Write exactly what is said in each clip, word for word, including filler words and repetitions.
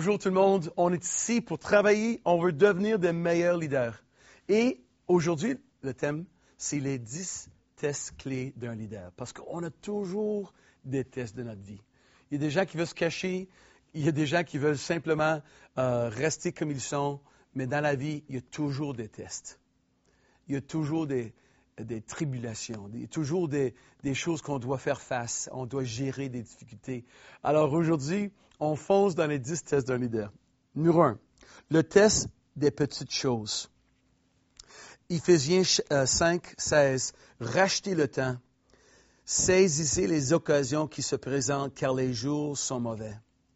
Bonjour tout le monde. On est ici pour travailler. On veut devenir des meilleurs leaders. Et aujourd'hui, le thème, c'est les dix tests clés d'un leader. Parce qu'on a toujours des tests de notre vie. Il y a des gens qui veulent se cacher. Il y a des gens qui veulent simplement euh, rester comme ils sont. Mais dans la vie, il y a toujours des tests. Il y a toujours des, des tribulations. Il y a toujours des, des choses qu'on doit faire face. On doit gérer des difficultés. Alors aujourd'hui, on fonce dans les dix tests d'un leader. Numéro un, le test des petites choses. Éphésiens cinq, seize. Rachetez le temps. Saisissez les occasions qui se présentent car les jours sont mauvais.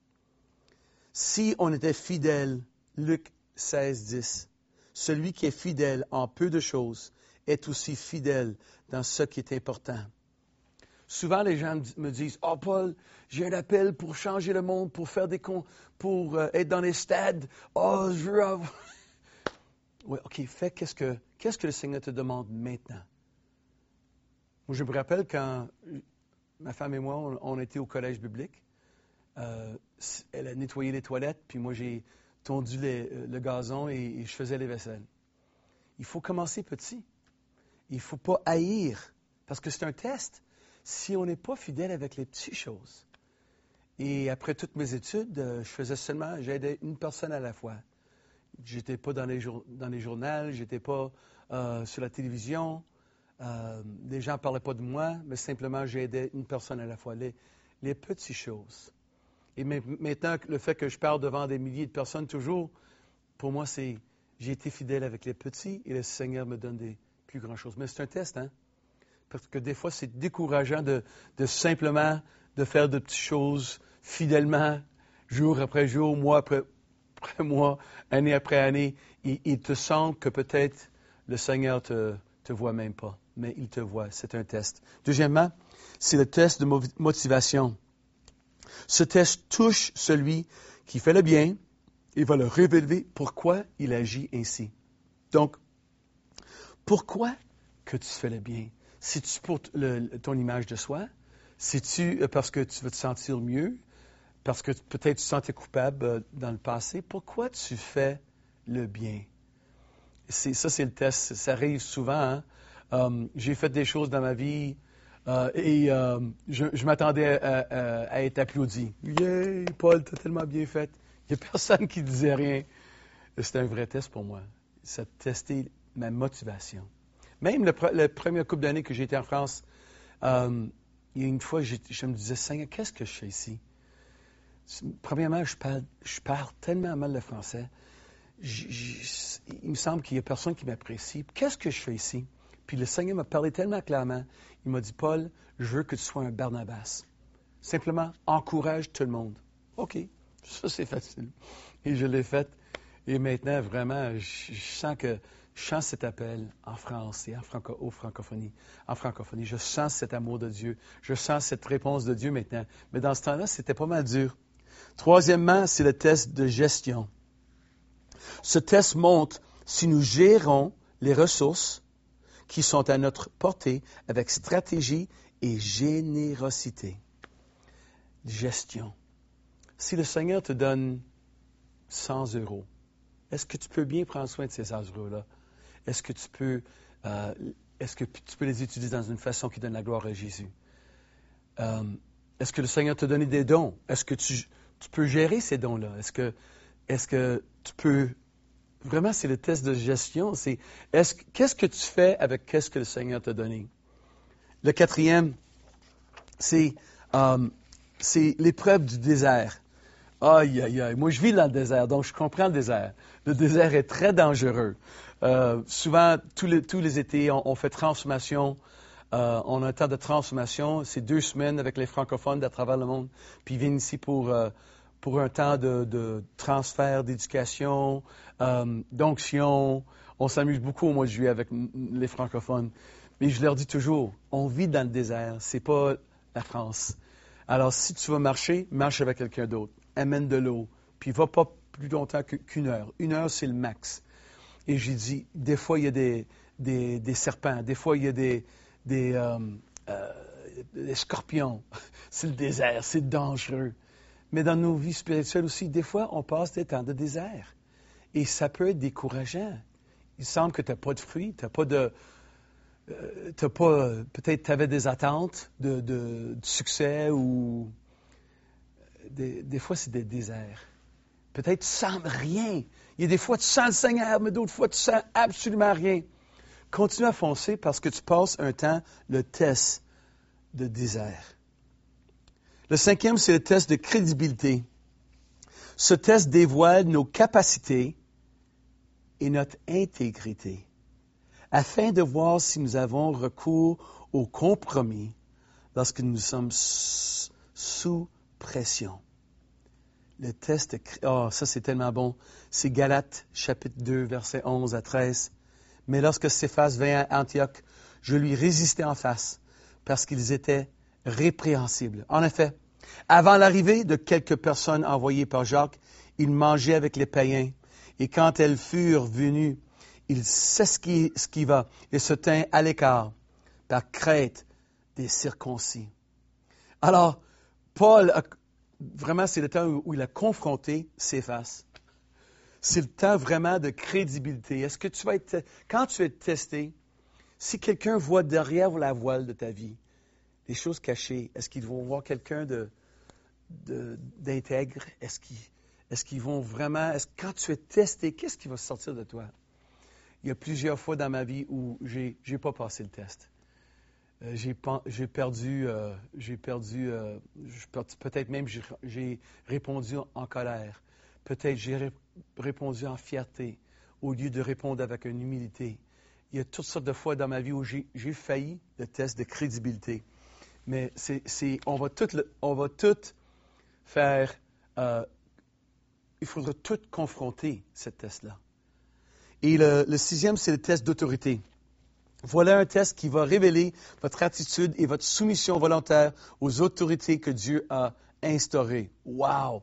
Si on était fidèle, Luc seize, dix. Celui qui est fidèle en peu de choses est aussi fidèle dans ce qui est important. Souvent, les gens me disent « Oh, Paul, j'ai un appel pour changer le monde, pour faire des cons, pour euh, être dans les stades. Oh, je veux avoir... » Oui, OK, fais qu'est-ce que, qu'est-ce que le Seigneur te demande maintenant? Moi, je me rappelle quand ma femme et moi, on, on était au collège biblique. Euh, elle a nettoyé les toilettes, puis moi, j'ai tondu les, le gazon et, et je faisais les vaisselles. Il faut commencer petit. Il ne faut pas haïr, parce que c'est un test. Si on n'est pas fidèle avec les petites choses. Et après toutes mes études, je faisais seulement, j'aidais une personne à la fois. Je n'étais pas dans les, jour, dans les journaux, je n'étais pas euh, sur la télévision. Euh, les gens ne parlaient pas de moi, mais simplement j'aidais une personne à la fois. Les, les petites choses. Et maintenant, le fait que je parle devant des milliers de personnes toujours, pour moi, c'est j'ai été fidèle avec les petits et le Seigneur me donne des plus grandes choses. Mais c'est un test, hein? Parce que des fois, c'est décourageant de, de simplement de faire de petites choses fidèlement, jour après jour, mois après, après mois, année après année. Il, il te semble que peut-être le Seigneur te, te voit même pas, mais il te voit. C'est un test. Deuxièmement, c'est le test de motivation. Ce test touche celui qui fait le bien et va le révéler pourquoi il agit ainsi. Donc, pourquoi que tu fais le bien? C'est-tu pour le, ton image de soi? C'est-tu parce que tu veux te sentir mieux? Parce que peut-être tu te sentais coupable dans le passé? Pourquoi tu fais le bien? C'est, ça, c'est le test. Ça arrive souvent. Hein? Um, j'ai fait des choses dans ma vie euh, et euh, je, je m'attendais à, à, à être applaudi. « Yeah, Paul, t'as tellement bien fait. » Il n'y a personne qui disait rien. C'était un vrai test pour moi. Ça testait ma motivation. Même le, le premier couple d'années que j'étais en France, euh, il y a une fois, je, je me disais, Seigneur, qu'est-ce que je fais ici? Premièrement, je parle, je parle tellement mal le français. Je, je, il me semble qu'il n'y a personne qui m'apprécie. Qu'est-ce que je fais ici? Puis le Seigneur m'a parlé tellement clairement. Il m'a dit, Paul, je veux que tu sois un Barnabas. Simplement, encourage tout le monde. OK, ça c'est facile. Et je l'ai fait. Et maintenant, vraiment, je, je sens que je sens cet appel en France et en franco, aux francophonie, en francophonie. Je sens cet amour de Dieu. Je sens cette réponse de Dieu maintenant. Mais dans ce temps-là, c'était pas mal dur. Troisièmement, c'est le test de gestion. Ce test montre si nous gérons les ressources qui sont à notre portée avec stratégie et générosité. Gestion. Si le Seigneur te donne cent euros, est-ce que tu peux bien prendre soin de ces cent euros-là? Est-ce que tu peux, euh, est-ce que tu peux les utiliser dans une façon qui donne la gloire à Jésus? Euh, est-ce que le Seigneur t'a donné des dons? Est-ce que tu, tu peux gérer ces dons-là? Est-ce que, est-ce que tu peux... Vraiment, c'est le test de gestion. C'est est-ce, qu'est-ce que tu fais avec qu'est-ce que le Seigneur t'a donné? Le quatrième, c'est, euh, c'est l'épreuve du désert. Aïe, aïe, aïe. Moi, je vis dans le désert, donc je comprends le désert. Le désert est très dangereux. Euh, souvent, tous les, tous les étés, on, on fait transformation. Euh, on a un temps de transformation. C'est deux semaines avec les francophones à travers le monde. Puis ils viennent ici pour, euh, pour un temps de, de transfert d'éducation, euh, d'onction. On s'amuse beaucoup au mois de juillet avec les francophones. Mais je leur dis toujours, on vit dans le désert. C'est pas la France. Alors, si tu vas marcher, marche avec quelqu'un d'autre. Amène de l'eau, puis va pas plus longtemps qu'une heure. Une heure, c'est le max. Et j'ai dit, des fois, il y a des, des, des serpents, des fois, il y a des, des, euh, euh, des scorpions. C'est le désert, c'est dangereux. Mais dans nos vies spirituelles aussi, des fois, on passe des temps de désert. Et ça peut être décourageant. Il semble que tu n'as pas de fruits, tu n'as pas de... Euh, t'as pas... Peut-être tu avais des attentes de, de, de succès ou... Des, des fois, c'est des déserts. Peut-être tu sens rien. Il y a des fois, tu sens le Seigneur, mais d'autres fois, tu sens absolument rien. Continue à foncer parce que tu passes un temps, le test de désert. Le cinquième, c'est le test de crédibilité. Ce test dévoile nos capacités et notre intégrité, afin de voir si nous avons recours au compromis lorsque nous sommes sous pression. Le test de... Oh, ça c'est tellement bon. C'est Galates, chapitre deux, versets onze à treize. Mais lorsque Céphas vint à Antioche, je lui résistai en face, parce qu'ils étaient répréhensibles. En effet, avant l'arrivée de quelques personnes envoyées par Jacques, il mangeait avec les païens. Et quand elles furent venues, il s'esquiva et se tint à l'écart, par crainte des circoncis. Alors, Paul, a, vraiment, c'est le temps où il a confronté Céphas. C'est le temps vraiment de crédibilité. Est-ce que tu vas être, quand tu es testé, si quelqu'un voit derrière la voile de ta vie des choses cachées, est-ce qu'ils vont voir quelqu'un de, de, d'intègre? Est-ce qu'ils, est-ce qu'ils vont vraiment, est-ce que quand tu es testé, qu'est-ce qui va sortir de toi? Il y a plusieurs fois dans ma vie où j'ai, j'ai pas passé le test. Euh, j'ai, j'ai perdu, euh, j'ai perdu, euh, peut-être même j'ai, j'ai répondu en colère. Peut-être j'ai ré- répondu en fierté au lieu de répondre avec une humilité. Il y a toutes sortes de fois dans ma vie où j'ai, j'ai failli le test de crédibilité. Mais c'est, c'est, on va tout, le, on va tout faire, euh, il faudra tout confronter, ce test-là. Et le, le sixième, c'est le test d'autorité. Voilà un test qui va révéler votre attitude et votre soumission volontaire aux autorités que Dieu a instaurées. Wow!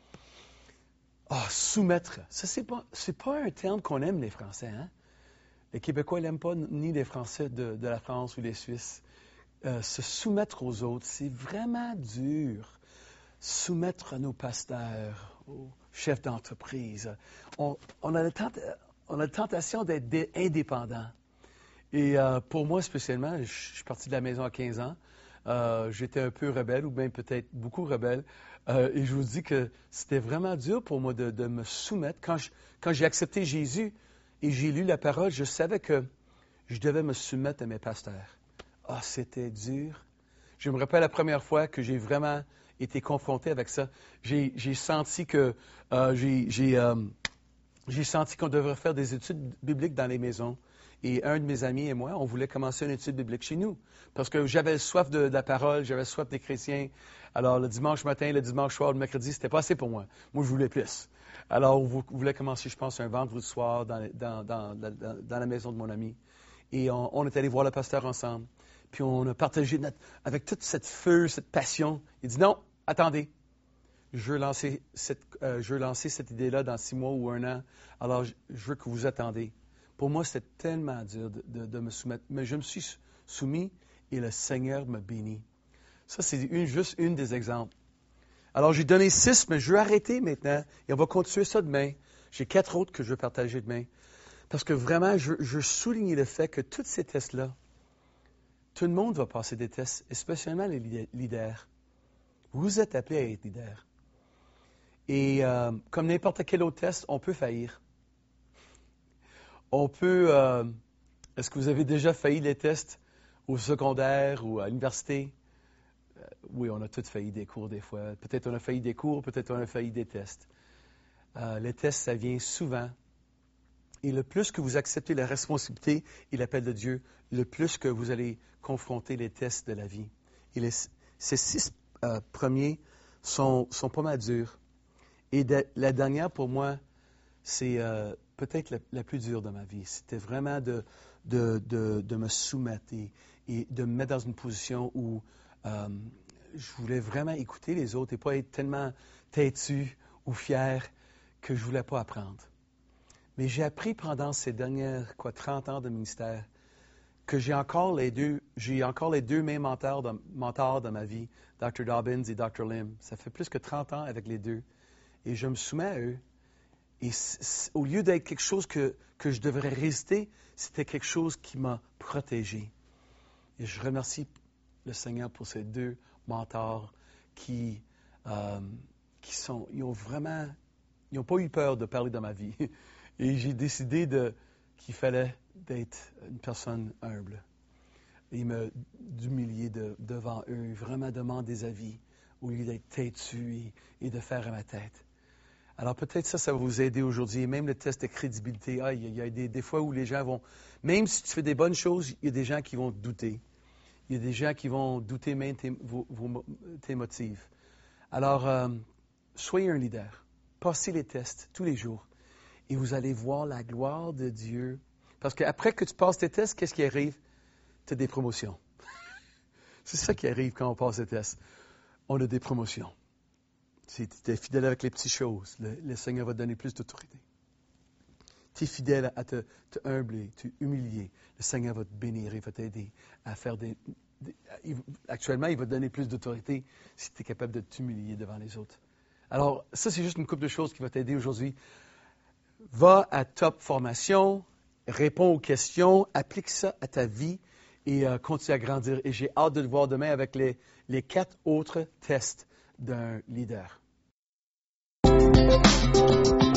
Ah, soumettre. Ça, c'est pas, c'est pas un terme qu'on aime, les Français, hein? Les Québécois n'aiment pas ni les Français de, de la France ou les Suisses. Euh, se soumettre aux autres, c'est vraiment dur. Soumettre à nos pasteurs, aux chefs d'entreprise. On, on, a, le tent, on a la tentation d'être indépendant. Et euh, pour moi, spécialement, je, je suis parti de la maison à quinze ans. Euh, j'étais un peu rebelle, ou bien peut-être beaucoup rebelle. Euh, et je vous dis que c'était vraiment dur pour moi de, de me soumettre. Quand, je, quand j'ai accepté Jésus et j'ai lu la parole, je savais que je devais me soumettre à mes pasteurs. Ah, c'était dur. Je me rappelle la première fois que j'ai vraiment été confronté avec ça. J'ai, j'ai senti que euh, j'ai, j'ai, euh, j'ai senti qu'on devrait faire des études bibliques dans les maisons. Et un de mes amis et moi, on voulait commencer une étude biblique chez nous. Parce que j'avais soif de, de la parole, j'avais soif des chrétiens. Alors, le dimanche matin, le dimanche soir, le mercredi, c'était pas assez pour moi. Moi, je voulais plus. Alors, on voulait commencer, je pense, un vendredi soir dans, dans, dans, dans, dans la maison de mon ami. Et on, on est allé voir le pasteur ensemble. Puis on a partagé notre, avec toute cette feu, cette passion. Il dit, non, attendez. Je veux lancer cette, euh, je veux lancer cette idée-là dans six mois ou un an. Alors, je, je veux que vous attendez. Pour moi, c'était tellement dur de, de, de me soumettre. Mais je me suis soumis et le Seigneur m'a béni. Ça, c'est une, juste une des exemples. Alors, j'ai donné six, mais je veux arrêter maintenant. Et on va continuer ça demain. J'ai quatre autres que je veux partager demain. Parce que vraiment, je, je veux souligner le fait que tous ces tests-là, tout le monde va passer des tests, especially les leaders. Vous êtes appelés à être leader. Et euh, comme n'importe quel autre test, on peut faillir. On peut... Euh, est-ce que vous avez déjà failli les tests au secondaire ou à l'université? Euh, oui, on a tous failli des cours des fois. Peut-être on a failli des cours, peut-être on a failli des tests. Euh, les tests, ça vient souvent. Et le plus que vous acceptez la responsabilité et l'appel de Dieu, le plus que vous allez confronter les tests de la vie. Et les, ces six euh, premiers sont, sont pas mal durs. Et de, la dernière, pour moi, c'est euh, peut-être la, la plus dure de ma vie. C'était vraiment de, de, de, de me soumettre et, et de me mettre dans une position où euh, je voulais vraiment écouter les autres et pas être tellement têtu ou fier que je ne voulais pas apprendre. Mais j'ai appris pendant ces dernières quoi, trente ans de ministère que j'ai encore les deux, j'ai encore les deux mêmes mentors dans, mentors dans ma vie, docteur Dobbins et docteur Lim. Ça fait plus que trente ans avec les deux. Et je me soumets à eux. Et c- c- au lieu d'être quelque chose que, que je devrais résister, c'était quelque chose qui m'a protégé. Et je remercie le Seigneur pour ces deux mentors qui, euh, qui sont, ils ont vraiment, ils n'ont pas eu peur de parler dans ma vie. Et j'ai décidé de, qu'il fallait d'être une personne humble. Et me, d'humilier de, devant eux, vraiment demander des avis, au lieu d'être têtu et, et de faire à ma tête. Alors peut-être ça, ça va vous aider aujourd'hui. Et même le test de crédibilité, ah, il y a, il y a des, des fois où les gens vont, même si tu fais des bonnes choses, il y a des gens qui vont douter. Il y a des gens qui vont douter même tes, vos, vos, tes motifs. Alors, euh, soyez un leader. Passez les tests tous les jours. Et vous allez voir la gloire de Dieu. Parce qu'après que tu passes tes tests, qu'est-ce qui arrive? Tu as des promotions. C'est ça qui arrive quand on passe les tests. On a des promotions. Si tu es fidèle avec les petites choses, le, le Seigneur va te donner plus d'autorité. Tu es fidèle à te, te humbler, te humilier, le Seigneur va te bénir, il va t'aider à faire des... des il, actuellement, il va te donner plus d'autorité si tu es capable de t'humilier devant les autres. Alors, ça, c'est juste une couple de choses qui va t'aider aujourd'hui. Va à Top Formation, réponds aux questions, applique ça à ta vie et euh, continue à grandir. Et j'ai hâte de te voir demain avec les, les quatre autres tests d'un leader.